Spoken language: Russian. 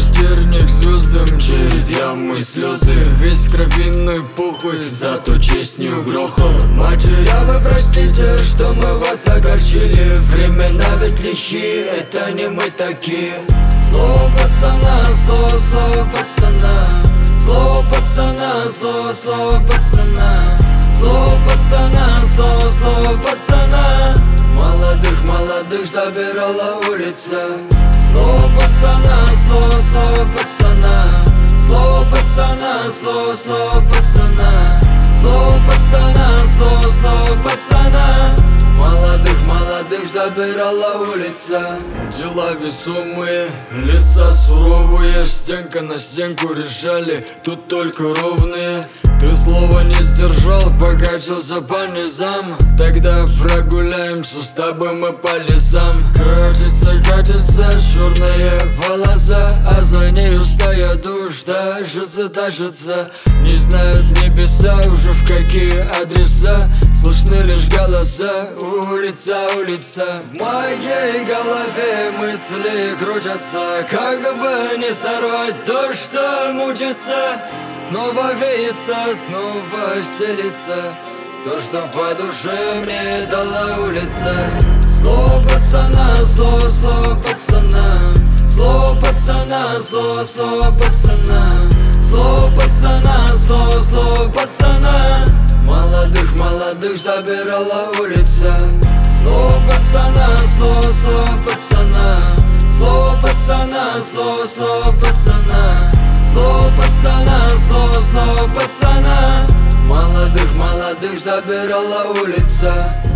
пустырник, звездам через ямы слезы. Весь кровиной пухлый, зато честь не угрохал. Матеря, вы простите, что мы вас огорчили. Времена ведь лихие, это не мы такие. Слово пацана, слово пацана. Слово пацана, слово пацана. Слово пацана, слово пацана. Молодых забирала улица. Слово пацана, слово пацана. Слово пацана, слово пацана. Слово пацана, слово пацана. Молодых забирала улица. Дела весомые, лица суровые. Стенка на стенку решали, тут только ровные. Ты слова не сдержал, покатился по низам. Тогда прогуляемся с тобой мы по лесам. Катится черная полоса, а за нею стая душ тащится. Не знают небеса уже в какие адреса. Слышны лишь голоса, улица. В моей голове мысли крутятся. Как бы не сорвать то, что мучится. Снова веется, снова селится то, что по душе мне дала улица. Слово пацана, слово пацана. Слово пацана, слово пацана. Слово пацана, слово пацана. Молодых забирала улица. Слово пацана, слово пацана. Слово пацана, слово пацана. Слово пацана, слово пацана. Молодых забирала улица.